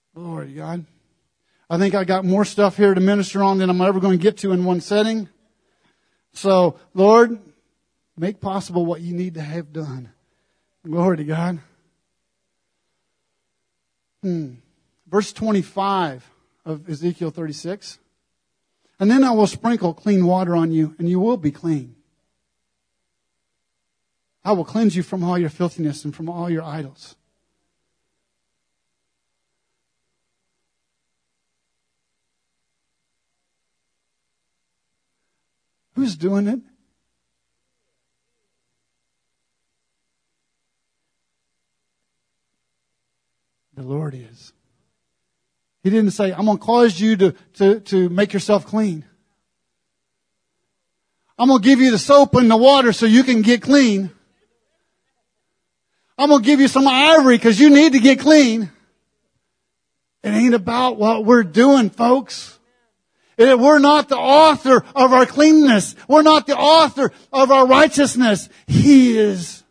Lord God. I think I got more stuff here to minister on than I'm ever going to get to in one setting. So, Lord, make possible what you need to have done. Glory to God. Verse 25 of Ezekiel 36. And then I will sprinkle clean water on you, and you will be clean. I will cleanse you from all your filthiness and from all your idols. Who's doing it? The Lord is. He didn't say, I'm going to cause you to make yourself clean. I'm going to give you the soap and the water so you can get clean. I'm going to give you some ivory because you need to get clean. It ain't about what we're doing, folks. We're not the author of our cleanness. We're not the author of our righteousness. He is.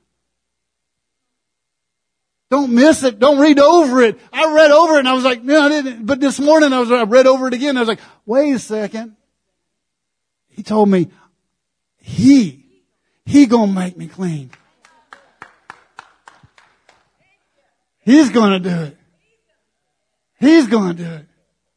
Don't miss it. Don't read over it. I read over it and I was like, no, I didn't. But this morning I read over it again. I was like, wait a second. He told me, He gonna make me clean. He's gonna do it. He's gonna do it.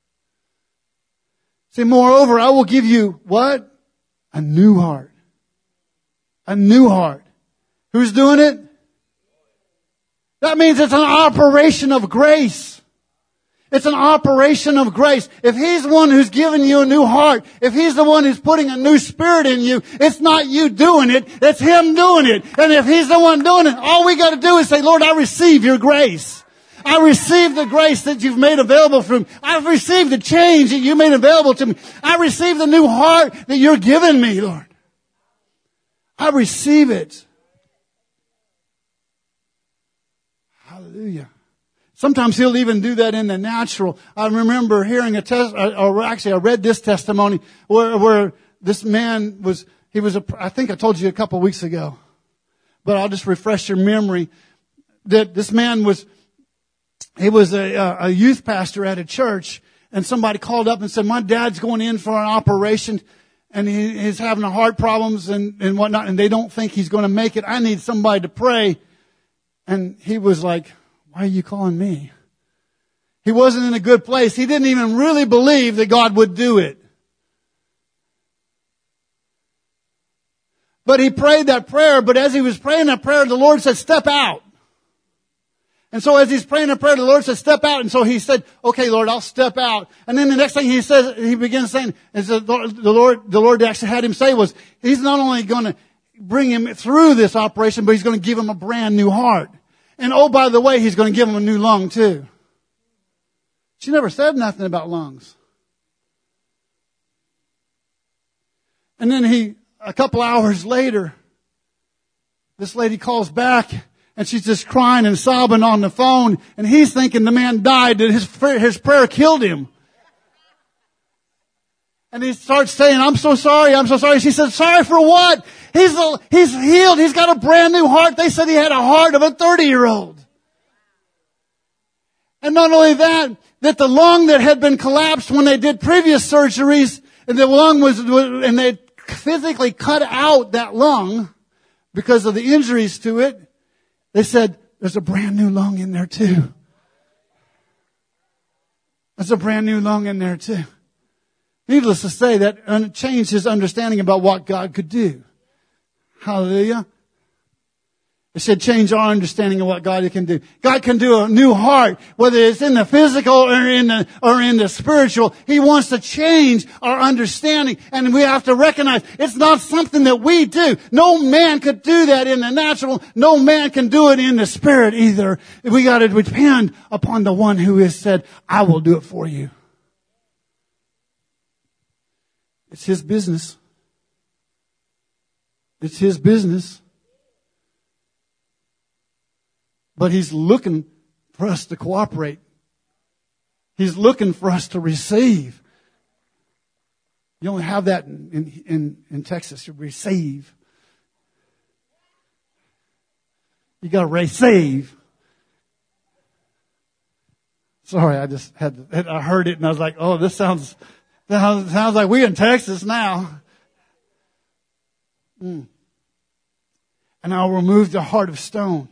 See, moreover, I will give you what? A new heart. A new heart. Who's doing it? That means it's an operation of grace. It's an operation of grace. If He's the one who's giving you a new heart, if He's the one who's putting a new spirit in you, it's not you doing it, it's Him doing it. And if He's the one doing it, all we got to do is say, Lord, I receive your grace. I receive the grace that you've made available for me. I've received the change that you made available to me. I receive the new heart that you're giving me, Lord. I receive it. Hallelujah. Sometimes He'll even do that in the natural. I remember hearing I read this testimony where this man I think I told you a couple of weeks ago, but I'll just refresh your memory that this man was a youth pastor at a church, and somebody called up and said, my dad's going in for an operation and he's having heart problems and whatnot, and they don't think he's going to make it. I need somebody to pray. And he was like, why are you calling me? He wasn't in a good place. He didn't even really believe that God would do it. But he prayed that prayer, but as he was praying that prayer, the Lord said, step out. And so as he's praying that prayer, the Lord said, step out. And so he said, okay, Lord, I'll step out. And then the next thing he begins saying, is the Lord actually had him say was, He's not only going to bring him through this operation, but He's going to give him a brand new heart. And oh, by the way, He's going to give him a new lung too. She never said nothing about lungs. And then a couple hours later, this lady calls back and she's just crying and sobbing on the phone. And he's thinking the man died, that his prayer killed him. And he starts saying, I'm so sorry, I'm so sorry. She said, sorry for what? He's healed. He's got a brand new heart. They said he had a heart of a 30-year-old. And not only that the lung that had been collapsed when they did previous surgeries, and the lung and they physically cut out that lung because of the injuries to it, they said, there's a brand new lung in there too. There's a brand new lung in there too. Needless to say, that changed his understanding about what God could do. Hallelujah. It should change our understanding of what God can do. God can do a new heart, whether it's in the physical or in the spiritual. He wants to change our understanding, and we have to recognize it's not something that we do. No man could do that in the natural. No man can do it in the spirit either. We got to depend upon the one who has said, I will do it for you. It's His business. It's His business. But He's looking for us to cooperate. He's looking for us to receive. You only have that in Texas. You receive. You got to receive. Sorry, I heard it and I was like, oh, this sounds like we in Texas now. And I'll remove the heart of stone.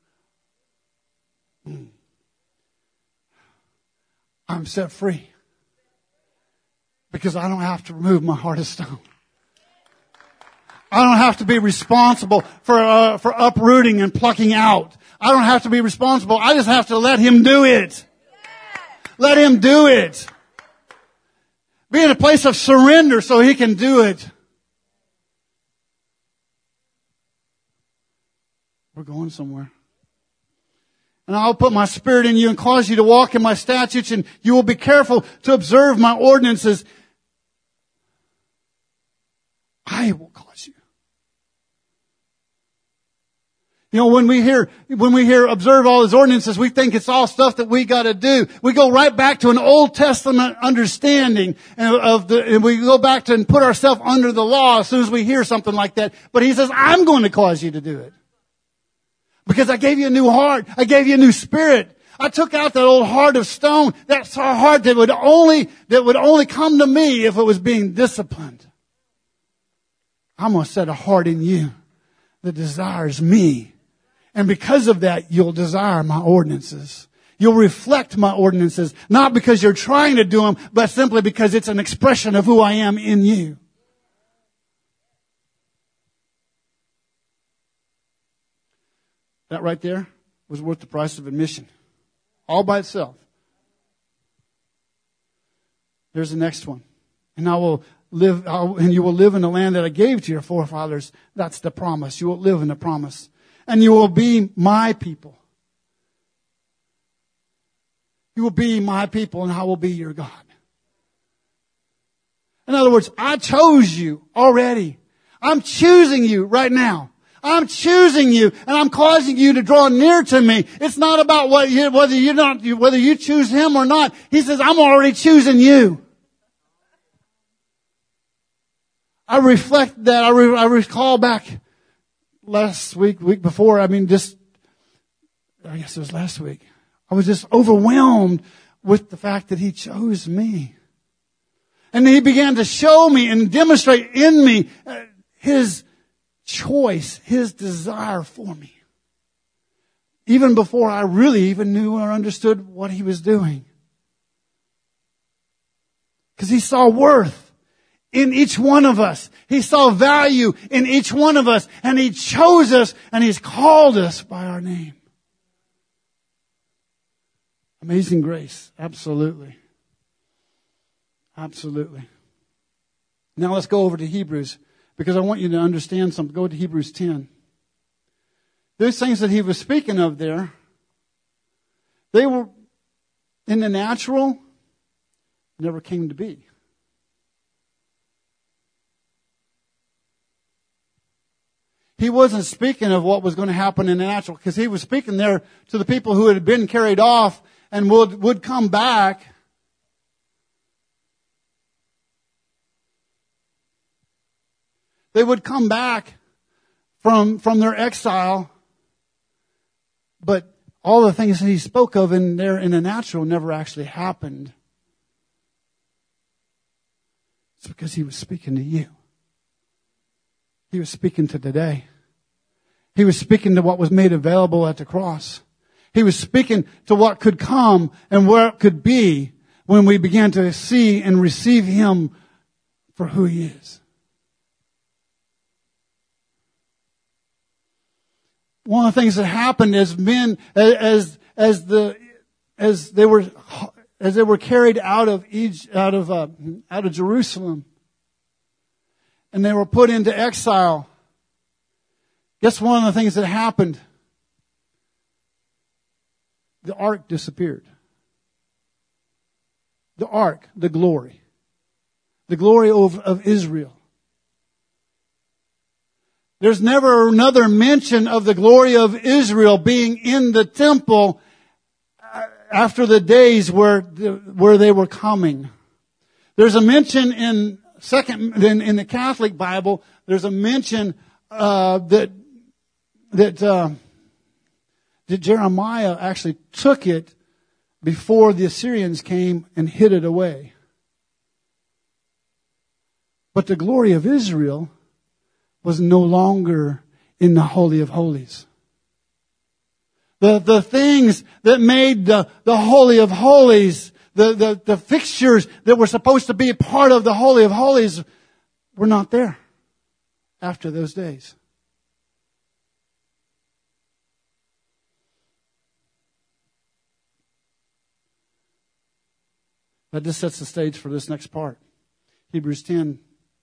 I'm set free. Because I don't have to remove my heart of stone. I don't have to be responsible for uprooting and plucking out. I don't have to be responsible. I just have to let Him do it. Let Him do it. Be in a place of surrender so He can do it. We're going somewhere. And I'll put my Spirit in you and cause you to walk in my statutes, and you will be careful to observe my ordinances. I will cause you. You know, when we hear observe all His ordinances, we think it's all stuff that we got to do. We go right back to an Old Testament understanding and we go back to and put ourselves under the law as soon as we hear something like that. But He says, I'm going to cause you to do it. Because I gave you a new heart. I gave you a new spirit. I took out that old heart of stone. That's our heart that would only come to me if it was being disciplined. I'm going to set a heart in you that desires me. And because of that, you'll desire my ordinances. You'll reflect my ordinances, not because you're trying to do them, but simply because it's an expression of who I am in you. That right there was worth the price of admission. All by itself. There's the next one. And you will live in the land that I gave to your forefathers. That's the promise. You will live in the promise. And you will be my people. You will be my people and I will be your God. In other words, I chose you already. I'm choosing you right now. I'm choosing you and I'm causing you to draw near to me. It's not about whether you choose Him or not. He says, I'm already choosing you. I reflect that. I recall back last week before. I guess it was last week. I was just overwhelmed with the fact that He chose me. And He began to show me and demonstrate in me His choice, His desire for me. Even before I really even knew or understood what He was doing. Because He saw worth in each one of us. He saw value in each one of us. And He chose us and He's called us by our name. Amazing grace. Absolutely. Absolutely. Now let's go over to Hebrews. Because I want you to understand something. Go to Hebrews 10. Those things that he was speaking of there, they were in the natural, never came to be. He wasn't speaking of what was going to happen in the natural, because he was speaking there to the people who had been carried off and would come back. They would come back from their exile, but all the things that he spoke of in the natural never actually happened. It's because he was speaking to you. He was speaking to today. He was speaking to what was made available at the cross. He was speaking to what could come and where it could be when we began to see and receive Him for who He is. One of the things that happened as men, as they were carried out of Jerusalem, and they were put into exile. Guess one of the things that happened? The ark disappeared. The ark, the glory of Israel. There's never another mention of the glory of Israel being in the temple after the days where they were coming. There's a mention in the Catholic Bible. There's a mention that Jeremiah actually took it before the Assyrians came and hid it away. But the glory of Israel was no longer in the Holy of Holies. The things that made the Holy of Holies, the fixtures that were supposed to be a part of the Holy of Holies were not there after those days. That just sets the stage for this next part. Hebrews 10.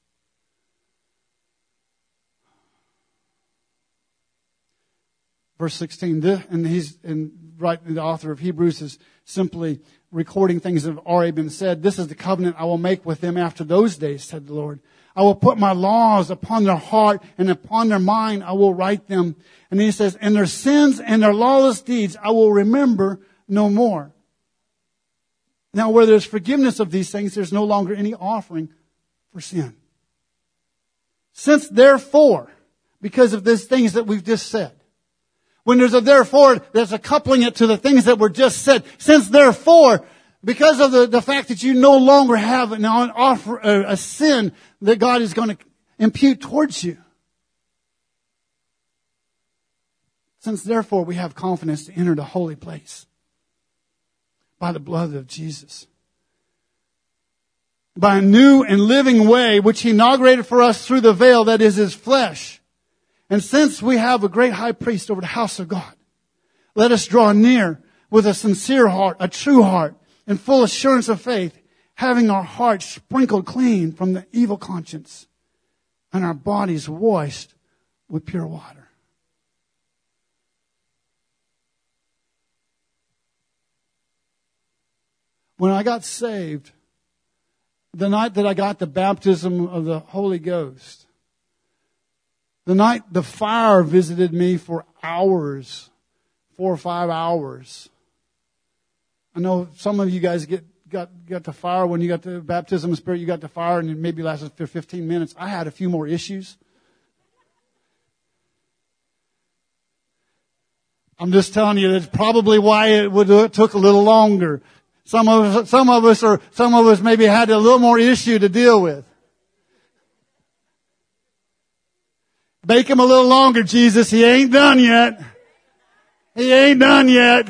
Verse 16, the author of Hebrews is simply recording things that have already been said. This is the covenant I will make with them after those days, said the Lord. I will put my laws upon their heart, and upon their mind I will write them. And he says, and their sins and their lawless deeds I will remember no more. Now where there's forgiveness of these things, there's no longer any offering for sin. Since therefore, because of these things that we've just said, when there's a therefore, there's a coupling it to the things that were just said. Since therefore, because of the fact that you no longer have a sin that God is going to impute towards you. Since therefore we have confidence to enter the holy place by the blood of Jesus. By a new and living way which He inaugurated for us through the veil that is His flesh. And since we have a great high priest over the house of God, let us draw near with a sincere heart, a true heart, and full assurance of faith, having our hearts sprinkled clean from the evil conscience and our bodies washed with pure water. When I got saved, the night that I got the baptism of the Holy Ghost, the night the fire visited me for hours, 4 or 5 hours. I know some of you guys got the fire when you got the baptism of the Spirit. You got the fire and it maybe lasted for 15 minutes. I had a few more issues. I'm just telling you that's probably why it took a little longer. Some of us maybe had a little more issue to deal with. Bake him a little longer, Jesus. He ain't done yet. He ain't done yet.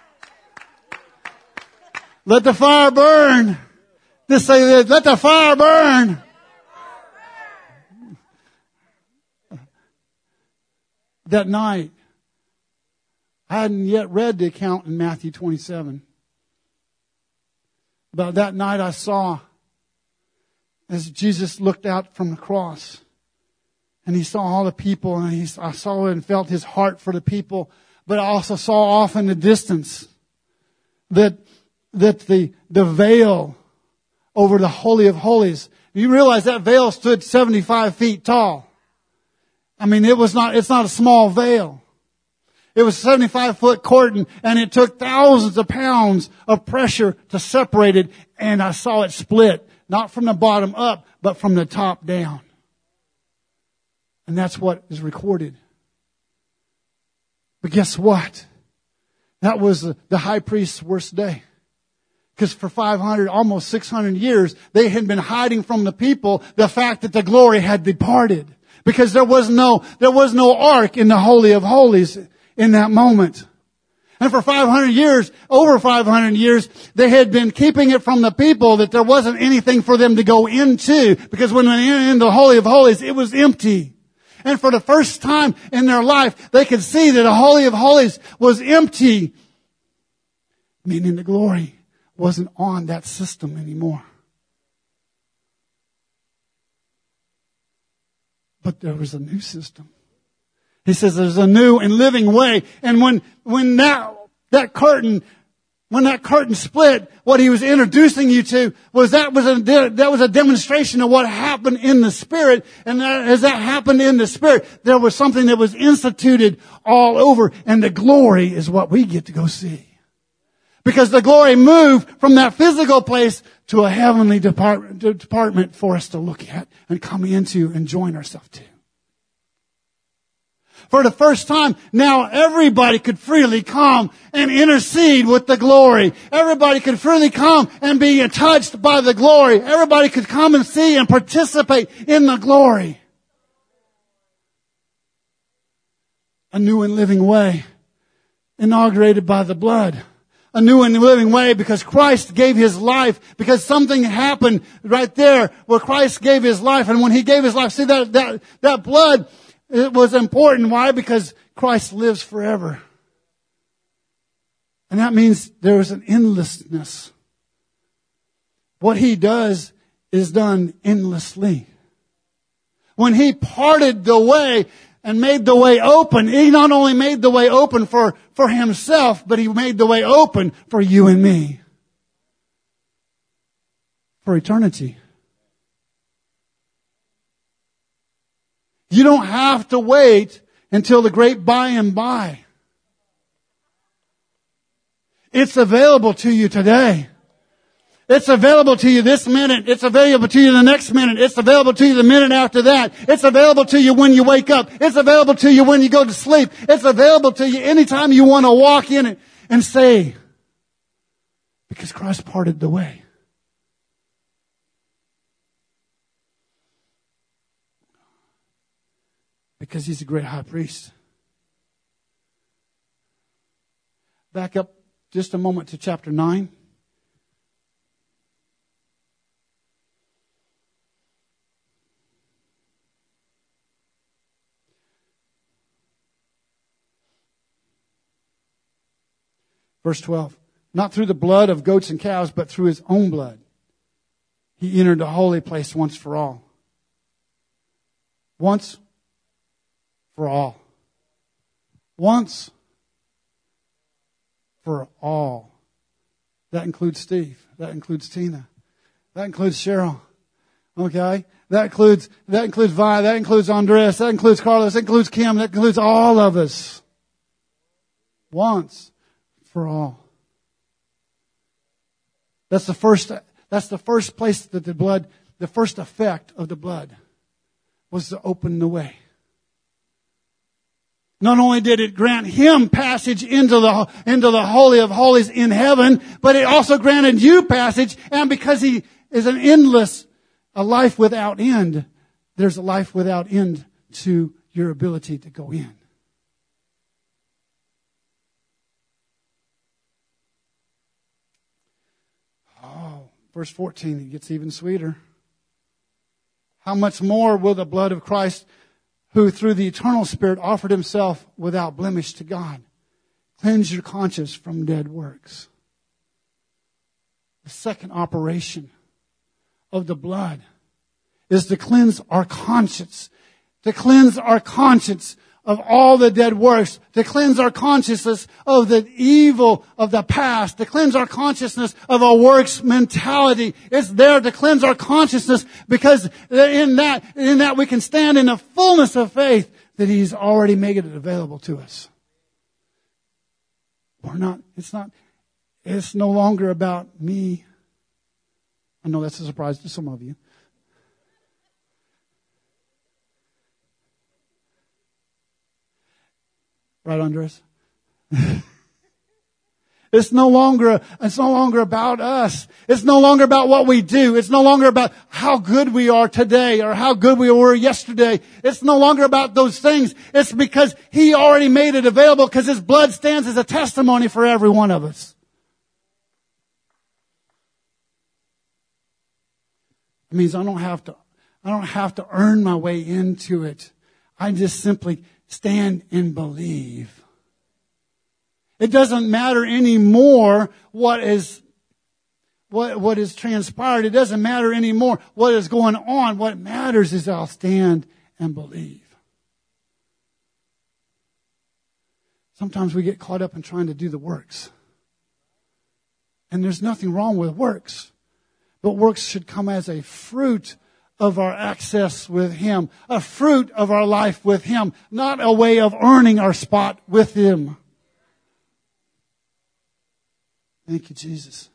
Let the fire burn. Just say this. Let the fire burn. That night, I hadn't yet read the account in Matthew 27. But that night I saw, as Jesus looked out from the cross, and He saw all the people, and I saw and felt His heart for the people. But I also saw off in the distance that the veil over the Holy of Holies. You realize that veil stood 75 feet tall. I mean, it's not a small veil. It was a 75-foot curtain, and it took thousands of pounds of pressure to separate it, and I saw it split, not from the bottom up, but from the top down. And that's what is recorded. But guess what? That was the high priest's worst day. Because for 500, almost 600 years, they had been hiding from the people the fact that the glory had departed. Because there was no ark in the Holy of Holies in that moment. And for 500 years, over 500 years, they had been keeping it from the people that there wasn't anything for them to go into. Because when they went into the Holy of Holies, it was empty. And for the first time in their life, they could see that the Holy of Holies was empty. Meaning the glory wasn't on that system anymore. But there was a new system. He says there's a new and living way. And when that curtain split, what he was introducing you to was that was a demonstration of what happened in the Spirit. And as that happened in the Spirit, there was something that was instituted all over. And the glory is what we get to go see. Because the glory moved from that physical place to a heavenly department for us to look at and come into and join ourselves to. For the first time, now everybody could freely come and intercede with the glory. Everybody could freely come and be touched by the glory. Everybody could come and see and participate in the glory. A new and living way, inaugurated by the blood. A new and living way because Christ gave His life, because something happened right there where Christ gave His life. And when He gave His life, see that blood, it was important. Why? Because Christ lives forever. And that means there is an endlessness. What He does is done endlessly. When He parted the way and made the way open, He not only made the way open for Himself, but He made the way open for you and me. For eternity. You don't have to wait until the great by and by. It's available to you today. It's available to you this minute. It's available to you the next minute. It's available to you the minute after that. It's available to you when you wake up. It's available to you when you go to sleep. It's available to you anytime you want to walk in it and say, because Christ parted the way. Because He's a great high priest. Back up just a moment to chapter 9. Verse 12, not through the blood of goats and cows, but through His own blood. He entered the holy place once for all. Once for all. Once for all. That includes Steve. That includes Tina. That includes Cheryl. Okay? That includes Vi. That includes Andres. That includes Carlos. That includes Kim. That includes all of us. Once for all. That's the first place that the first effect of the blood was to open the way. Not only did it grant Him passage into the Holy of Holies in heaven, but it also granted you passage, and because He is a life without end, there's a life without end to your ability to go in. Verse 14, it gets even sweeter. How much more will the blood of Christ, who through the eternal Spirit offered Himself without blemish to God, cleanse your conscience from dead works? The second operation of the blood is to cleanse our conscience. To cleanse our conscience of all the dead works, to cleanse our consciousness of the evil of the past, to cleanse our consciousness of our works mentality. It's there to cleanse our consciousness because in that we can stand in the fullness of faith that He's already made it available to us. It's no longer about me. I know that's a surprise to some of you. Right, Andres? It's no longer about us. It's no longer about what we do. It's no longer about how good we are today or how good we were yesterday. It's no longer about those things. It's because He already made it available because His blood stands as a testimony for every one of us. It means I don't have to earn my way into it. I just simply stand and believe. It doesn't matter anymore what is transpired. It doesn't matter anymore what is going on. What matters is I'll stand and believe. Sometimes we get caught up in trying to do the works. And there's nothing wrong with works. But works should come as a fruit of our access with Him, a fruit of our life with Him, not a way of earning our spot with Him. Thank you, Jesus.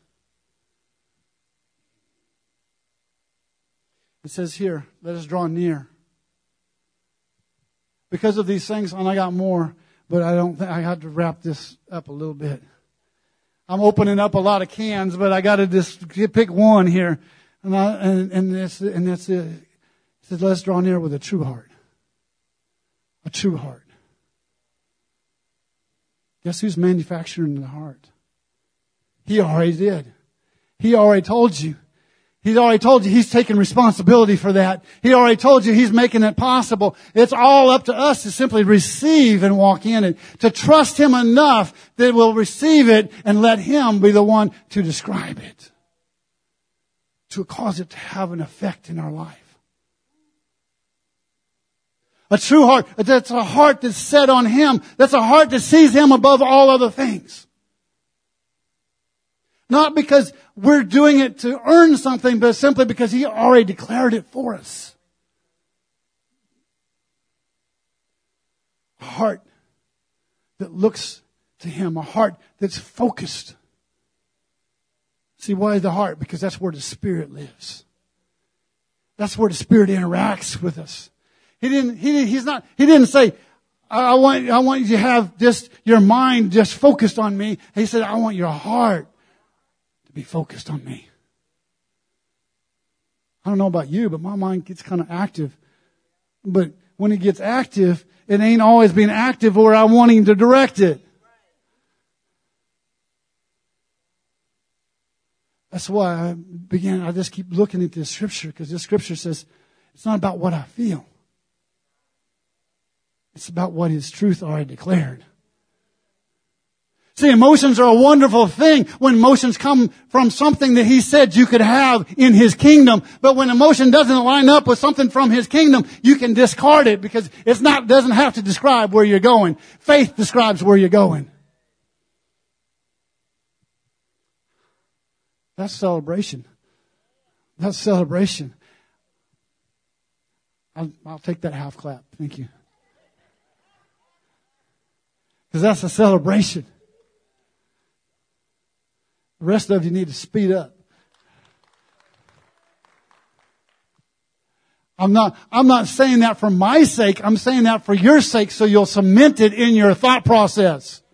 It says here, let us draw near. because of these things, and I got more, but I don't think I had to wrap this up a little bit. I'm opening up a lot of cans, but I got to just pick one here, and that's it. It says, "Let's draw near with a true heart." A true heart. Guess who's manufacturing the heart? He already did. He already told you. He's already told you He's taking responsibility for that. He already told you He's making it possible. It's all up to us to simply receive and walk in it. To trust Him enough that we'll receive it and let Him be the one to describe it. To cause it to have an effect in our life. A true heart, that's a heart that's set on Him. That's a heart that sees Him above all other things. Not because we're doing it to earn something, but simply because He already declared it for us. A heart that looks to Him. A heart that's focused. See, why the heart? Because that's where the Spirit lives. That's where the Spirit interacts with us. He didn't say, I want you to have just your mind just focused on me. He said, I want your heart to be focused on me. I don't know about you, but my mind gets kind of active. But when it gets active, it ain't always being active where I'm wanting to direct it. That's why I just keep looking at this scripture, because this scripture says it's not about what I feel. It's about what His truth already declared. See, emotions are a wonderful thing when emotions come from something that He said you could have in His kingdom. But when emotion doesn't line up with something from His kingdom, you can discard it because doesn't have to describe where you're going. Faith describes where you're going. That's celebration. That's celebration. I'll take that half clap. Thank you. Because that's a celebration. The rest of you need to speed up. I'm not saying that for my sake. I'm saying that for your sake, so you'll cement it in your thought process.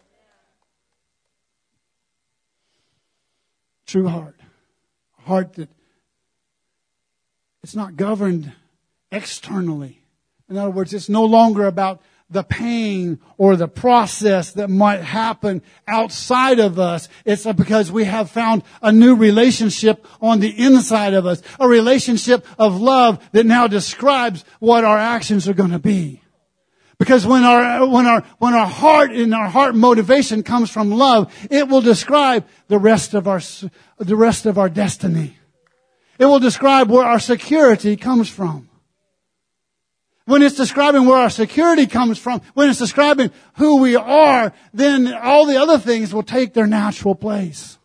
True heart. A heart that it's not governed externally. In other words, it's no longer about the pain or the process that might happen outside of us. It's because we have found a new relationship on the inside of us. A relationship of love that now describes what our actions are going to be. Because when our heart and our heart motivation comes from love, it will describe the rest of our destiny. It will describe where our security comes from. When it's describing where our security comes from, when it's describing who we are, then all the other things will take their natural place.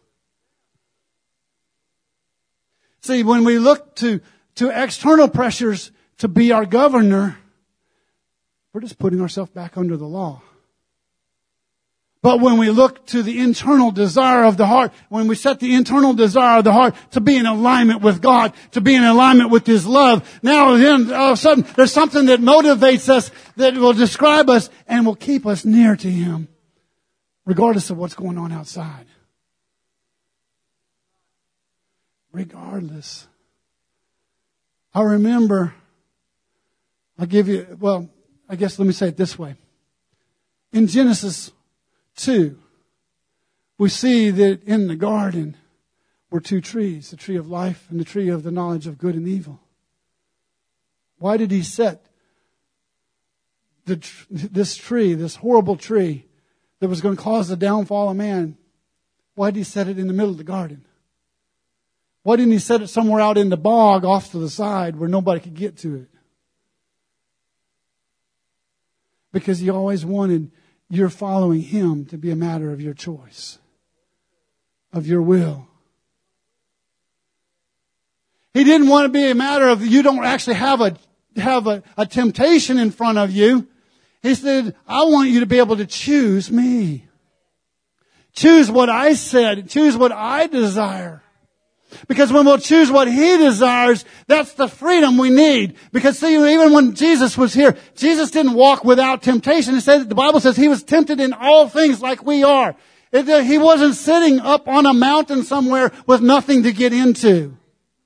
See, when we look to external pressures to be our governor, we're just putting ourselves back under the law. But when we look to the internal desire of the heart, when we set the internal desire of the heart to be in alignment with God, to be in alignment with His love, now then all of a sudden there's something that motivates us, that will describe us and will keep us near to Him, regardless of what's going on outside. Regardless. I remember, I guess let me say it this way. In Genesis 2, we see that in the garden were two trees, the tree of life and the tree of the knowledge of good and evil. Why did He set this tree, this horrible tree that was going to cause the downfall of man? Why did He set it in the middle of the garden? Why didn't He set it somewhere out in the bog off to the side where nobody could get to it? Because He always wanted your following Him to be a matter of your choice, of your will. He didn't want to be a matter of you don't actually have a temptation in front of you. He said, I want you to be able to choose me. Choose what I said. Choose what I desire. Because when we'll choose what He desires, that's the freedom we need. Because see, even when Jesus was here, Jesus didn't walk without temptation. The Bible says He was tempted in all things like we are. He wasn't sitting up on a mountain somewhere with nothing to get into.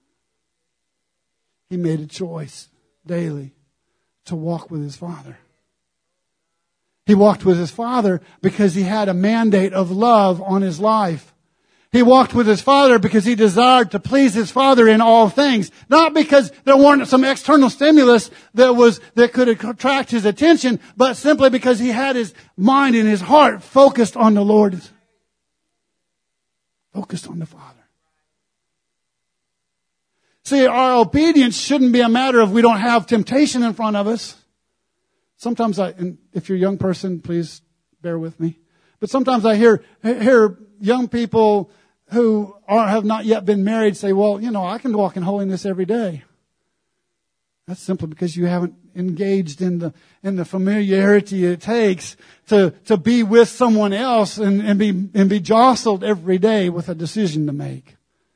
He made a choice daily to walk with His Father. He walked with His Father because He had a mandate of love on His life. He walked with His Father because He desired to please His Father in all things. Not because there weren't some external stimulus that could attract His attention, but simply because He had His mind and His heart focused on the Lord. Focused on the Father. See, our obedience shouldn't be a matter of we don't have temptation in front of us. Sometimes and if you're a young person, please bear with me. But sometimes I hear young people who have not yet been married say, well, I can walk in holiness every day. That's simply because you haven't engaged in the familiarity it takes to be with someone else and be jostled every day with a decision to make.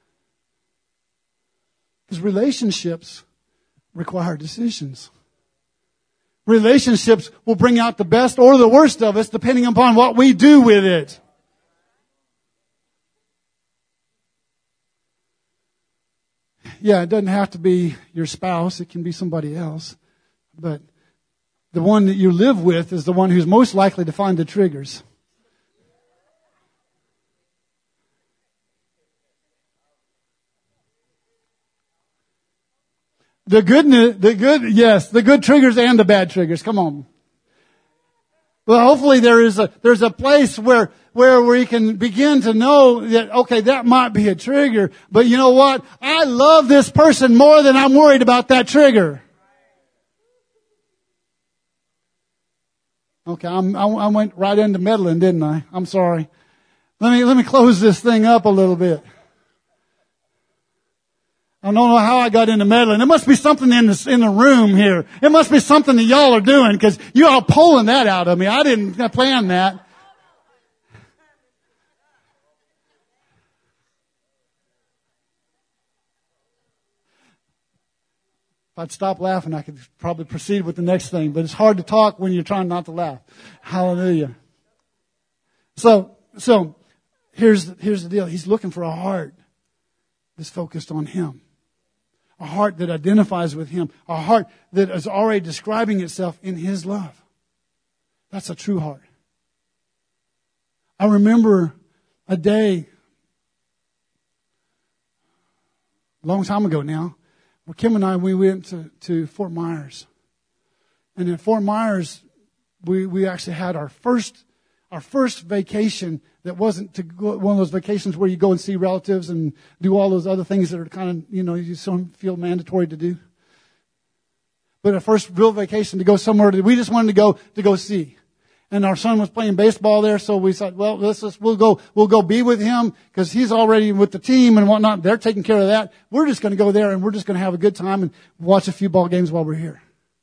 Because relationships require decisions. Relationships will bring out the best or the worst of us depending upon what we do with it. Yeah, it doesn't have to be your spouse. It can be somebody else. But the one that you live with is the one who's most likely to find the triggers. The good triggers and the bad triggers. Come on. Well, hopefully there's a place where we can begin to know that, okay, that might be a trigger, but you know what? I love this person more than I'm worried about that trigger. Okay, I went right into meddling, didn't I? I'm sorry. Let me close this thing up a little bit. I don't know how I got into meddling. There must be something in the room here. It must be something that y'all are doing because you all pulling that out of me. I didn't plan that. If I'd stop laughing, I could probably proceed with the next thing. But it's hard to talk when you're trying not to laugh. Hallelujah. So here's the deal. He's looking for a heart that's focused on Him. A heart that identifies with Him. A heart that is already describing itself in His love. That's a true heart. I remember a day, a long time ago now, where Kim and I, we went to Fort Myers. And in Fort Myers, we actually had our first vacation that wasn't to go, one of those vacations where you go and see relatives and do all those other things that are kind of, you feel mandatory to do. But a first real vacation to go somewhere that we just wanted to go see. And our son was playing baseball there, so we thought, well, we'll go be with him because he's already with the team and whatnot. They're taking care of that. We're just going to go there and we're just going to have a good time and watch a few ball games while we're here.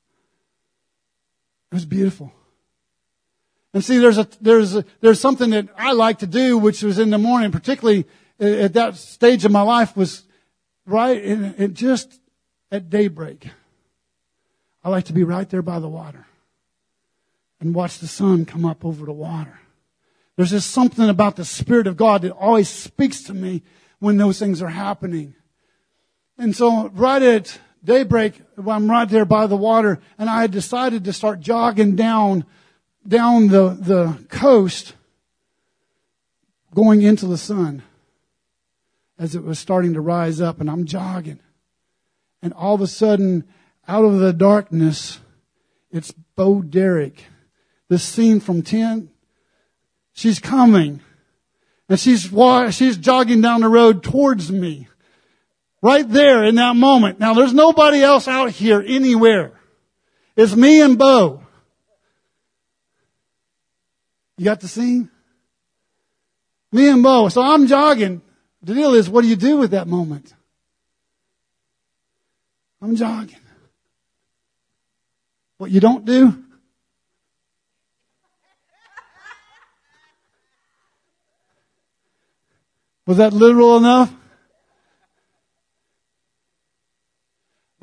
It was beautiful. And see, there's something that I like to do, which was in the morning, particularly at that stage of my life, was right in just at daybreak. I like to be right there by the water and watch the sun come up over the water. There's just something about the Spirit of God that always speaks to me when those things are happening. And so right at daybreak, I'm right there by the water, and I had decided to start jogging down the coast, going into the sun as it was starting to rise up, and I'm jogging. And all of a sudden, out of the darkness, it's Bo Derek. This scene from 10. She's coming. And she's jogging down the road towards me. Right there in that moment. Now, there's nobody else out here anywhere. It's me and Bo. You got the scene? Me and Bo. So I'm jogging. The deal is, what do you do with that moment? I'm jogging. What you don't do? Was that literal enough?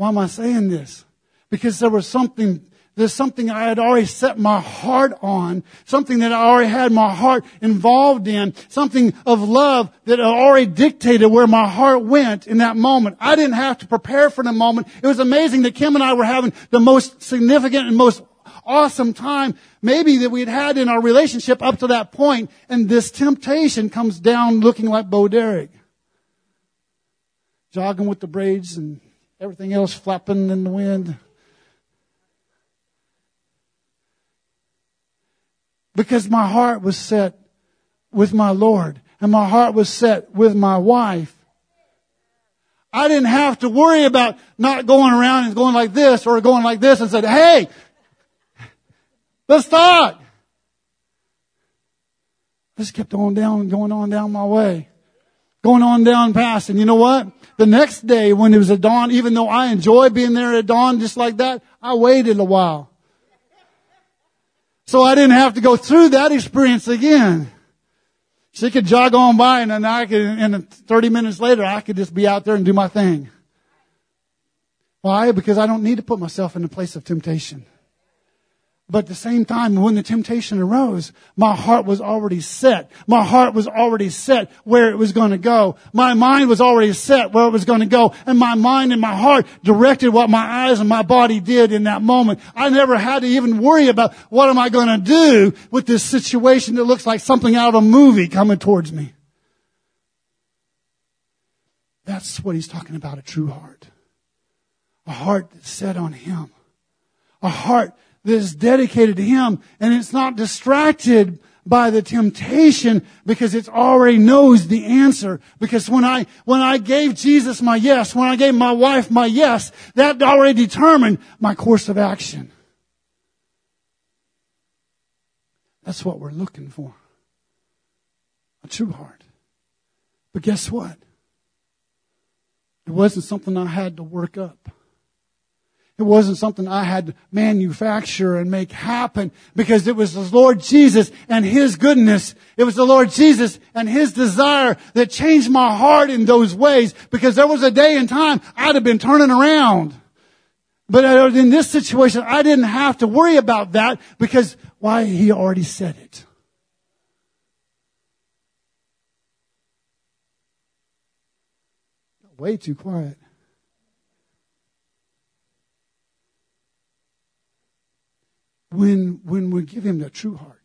Why am I saying this? Because there's something I had already set my heart on, something that I already had my heart involved in, something of love that already dictated where my heart went in that moment. I didn't have to prepare for the moment. It was amazing that Kim and I were having the most significant and most awesome time maybe that we'd had in our relationship up to that point, and this temptation comes down looking like Bo Derek. Jogging with the braids and everything else flapping in the wind. Because my heart was set with my Lord, and my heart was set with my wife. I didn't have to worry about not going around and going like this or going like this and said, hey, let's talk. Just kept on down my way. Going on down past. And you know what? The next day when it was at dawn, even though I enjoyed being there at dawn just like that, I waited a while. So I didn't have to go through that experience again. She could jog on by and then and 30 minutes later I could just be out there and do my thing. Why? Because I don't need to put myself in the place of temptation. But at the same time, when the temptation arose, my heart was already set. My heart was already set where it was going to go. My mind was already set where it was going to go. And my mind and my heart directed what my eyes and my body did in that moment. I never had to even worry about what am I going to do with this situation that looks like something out of a movie coming towards me. That's what he's talking about, a true heart. A heart that's set on Him. A heart that is dedicated to Him, and it's not distracted by the temptation because it already knows the answer. Because when I gave Jesus my yes, when I gave my wife my yes, that already determined my course of action. That's what we're looking for. A true heart. But guess what? It wasn't something I had to work up. It wasn't something I had to manufacture and make happen, because it was the Lord Jesus and His goodness. It was the Lord Jesus and His desire that changed my heart in those ways, because there was a day and time I'd have been turning around. But in this situation, I didn't have to worry about that because, why? He already said it. Way too quiet. When we give Him the true heart.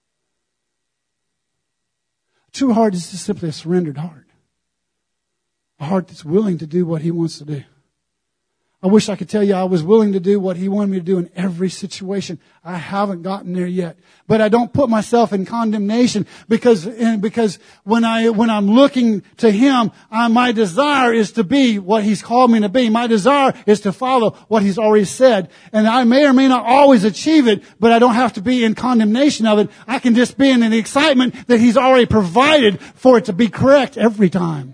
A true heart is just simply a surrendered heart. A heart that's willing to do what He wants to do. I wish I could tell you I was willing to do what He wanted me to do in every situation. I haven't gotten there yet. But I don't put myself in condemnation because when I'm looking to Him, my desire is to be what He's called me to be. My desire is to follow what He's already said. And I may or may not always achieve it, but I don't have to be in condemnation of it. I can just be in the excitement that He's already provided for it to be correct every time.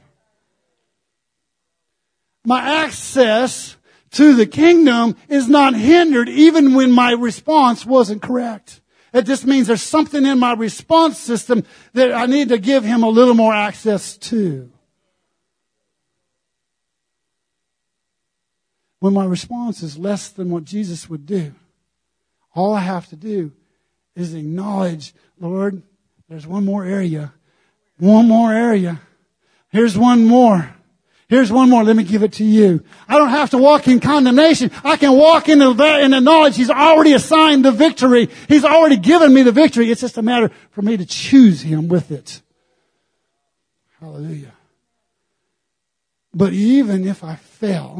My access to the kingdom is not hindered even when my response wasn't correct. It just means there's something in my response system that I need to give Him a little more access to. When my response is less than what Jesus would do, all I have to do is acknowledge, Lord, there's one more area. One more area. Here's one more. Here's one more. Let me give it to You. I don't have to walk in condemnation. I can walk in the knowledge He's already assigned the victory. He's already given me the victory. It's just a matter for me to choose Him with it. Hallelujah. But even if I fail,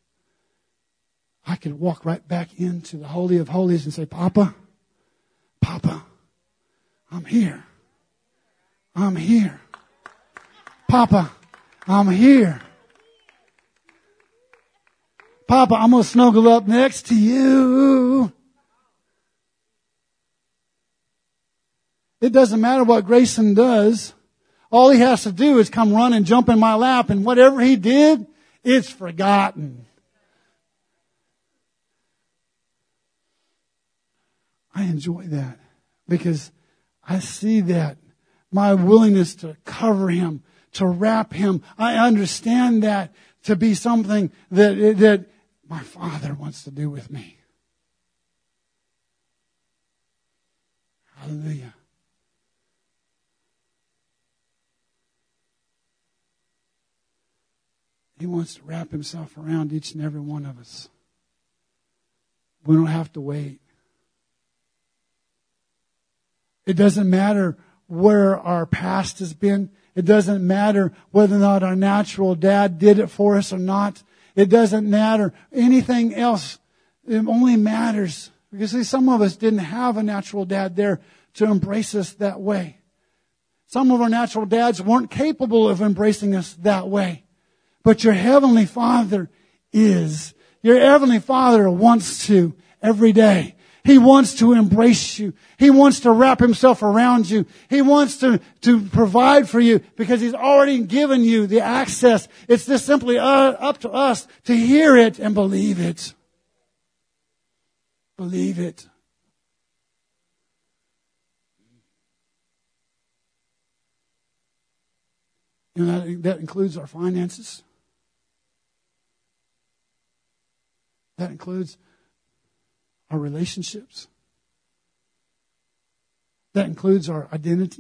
I could walk right back into the Holy of Holies and say, Papa, I'm here. I'm here. Papa, I'm here. Papa, I'm going to snuggle up next to You. It doesn't matter what Grayson does. All he has to do is come run and jump in my lap, and whatever he did, it's forgotten. I enjoy that because I see that. My willingness to cover Him, to wrap Him. I understand that to be something that my Father wants to do with me. Hallelujah. He wants to wrap himself around each and every one of us. We don't have to wait. It doesn't matter where our past has been. It doesn't matter whether or not our natural dad did it for us or not. It doesn't matter anything else. It only matters because see, some of us didn't have a natural dad there to embrace us that way. Some of our natural dads weren't capable of embracing us that way. But your Heavenly Father is. Your Heavenly Father wants to every day. He wants to embrace you. He wants to wrap Himself around you. He wants to provide for you because He's already given you the access. It's just simply up to us to hear it and believe it. Believe it. You know, that includes our finances. That includes our relationships. That includes our identity.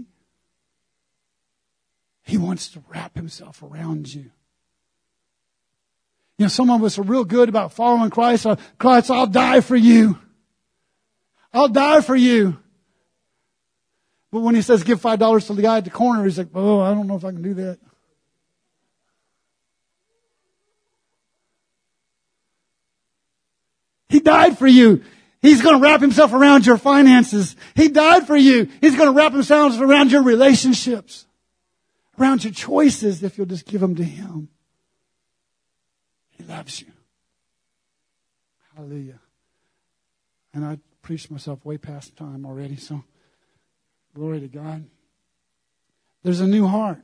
He wants to wrap Himself around you. You know, some of us are real good about following Christ. Christ, I'll die for you. I'll die for you. But when He says give $5 to the guy at the corner, he's like, oh, I don't know if I can do that. He died for you. He's going to wrap Himself around your finances. He died for you. He's going to wrap Himself around your relationships, around your choices if you'll just give them to Him. He loves you. Hallelujah. And I preached myself way past time already, so glory to God. There's a new heart.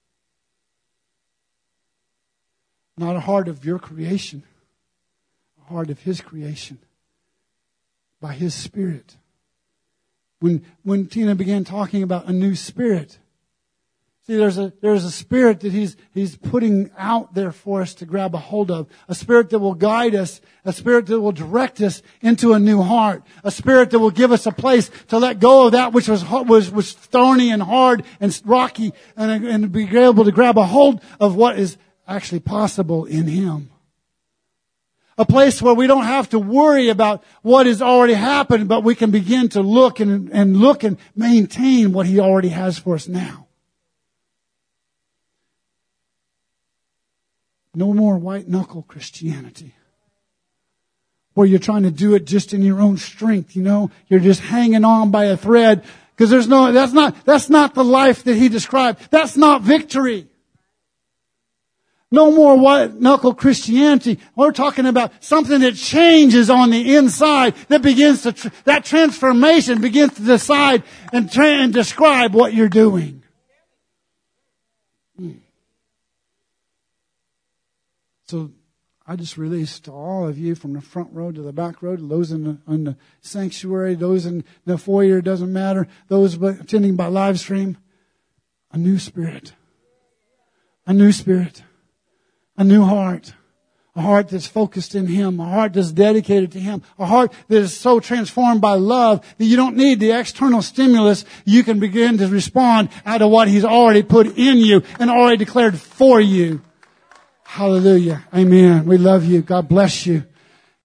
Not a heart of your creation. Heart of His creation by His Spirit. When Tina began talking about a new spirit, see, there's a spirit that He's putting out there for us to grab a hold of. A spirit that will guide us, a spirit that will direct us into a new heart, a spirit that will give us a place to let go of that which was thorny and hard and rocky, and be able to grab a hold of what is actually possible in Him. A place where we don't have to worry about what has already happened, but we can begin to look and maintain what He already has for us now. No more white knuckle Christianity, where you're trying to do it just in your own strength. You know, you're just hanging on by a thread because that's not the life that He described. That's not victory. No more white-knuckle Christianity. We're talking about something that changes on the inside, that begins to, that transformation begins to decide and describe what you're doing. So I just released to all of you from the front row to the back row, to those in the sanctuary, those in the foyer, doesn't matter, those attending by live stream, a new spirit. A new spirit. A new heart. A heart that's focused in Him. A heart that's dedicated to Him. A heart that is so transformed by love that you don't need the external stimulus. You can begin to respond out of what He's already put in you and already declared for you. Hallelujah. Amen. We love you. God bless you.